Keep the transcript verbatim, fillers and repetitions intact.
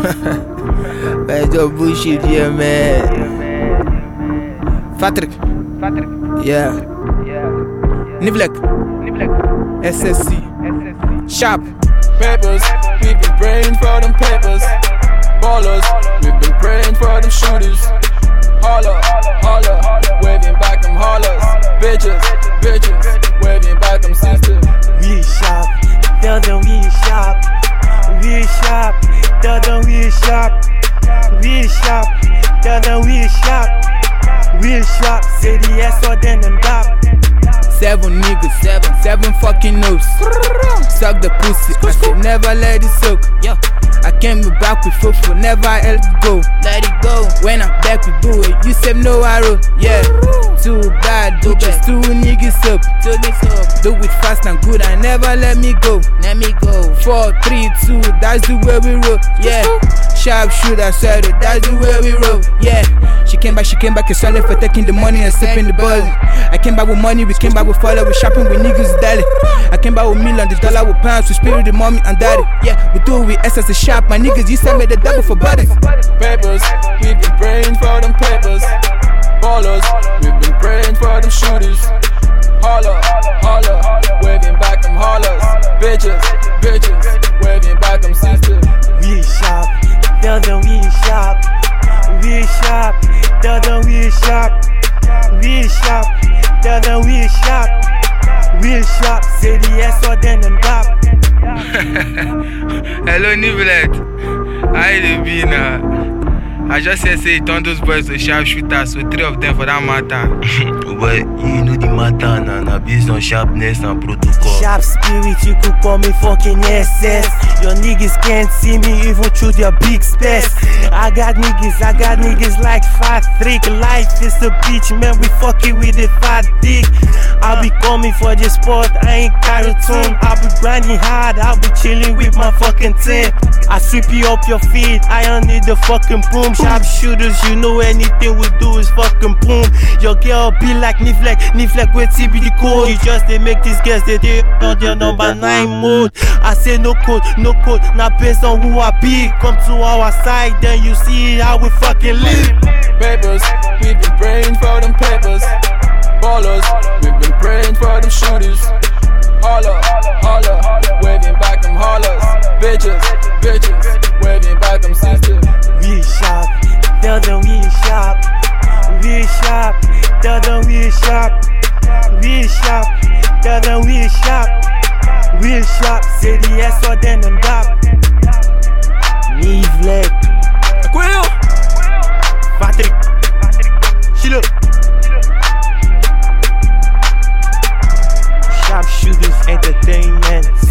Man, don't bullshit, yeah, man. Patrick. Patrick. Yeah. Yeah. Nivlek. Nivlek. S S C. S S C. Sharp. Papers, we've been praying for them papers. Ballers, we've been praying for them shooters. Holla, holla, waving back them hollers. Bitches, bitches, waving back them sisters. We sharp, tell them we sharp. We sharp, tell them we sharp. We sharp, tell them we sharp. We sharp, say the S or then them dap. Seven niggas, seven, seven fucking noobs. Suck the pussy, I said never let it soak. Yeah. I came back with fufu, never let it go. Let it go. When I'm back with do it, you said no arrow. Yeah. Too bad, do just two niggas up. Two niggas up. Do it fast and good, I never let me go. Let me go. Four, three, two, that's the way we roll. Yeah. Sharp shooter, said it, that's the way we roll. Yeah. She came back, she came back and solid for taking the money and sipping the buzz. I came back with money, we came back with follow, we shopping with niggas daily. I came back with million, the dollar with pounds, we spirit the mommy and daddy. Yeah, we do it with S S a shop, my niggas, you send me the double for buddies. Papers, we've been praying for them papers. Ballers, we've been praying for them shooters. Holla, holla, waving back them hollers. Bitches, bitches, waving back them sisters. We sharp, tell them we sharp. We sharp, tell them we sharp. We sharp, tell them we sharp. We sharp, say the S or then them dap. Hello Nivlet, how you be now? I just said say turn those boys to sharp shooters, so three of them for that matter. But you know the matter now, now based on sharpness and protocol. Sharp spirit, you could call me fucking S S. Your niggas can't see me even through their big space. I got niggas, I got niggas like fat trick. Life is a bitch, man, we fucking with the fat dick. I'll be coming for the sport, I ain't cartoon. I'll be grinding hard, I'll be chilling with my fucking team. I sweep you up your feet, I don't need the fucking boom. Sharp shooters, you know anything we do is fucking boom. Your girl be like Niflek, Niflek with T B the code. You just they make these girls, they they on their number nine mode. I say no code, no code, not based on who I be. Come to our side, then you see how we fucking live. Papers, we've been praying for them papers. Ballers, we've been praying for them shooters. Holla, holla, waving back them hollers. Bitches, bitches, waving back them sisters. We sharp, tell them we sharp. We sharp, tell them we sharp. We sharp, tell them we sharp. We sharp, say the S or then them dap. Nivlek, Aquil, Patrick, Shilo. Sharp shooters entertainment.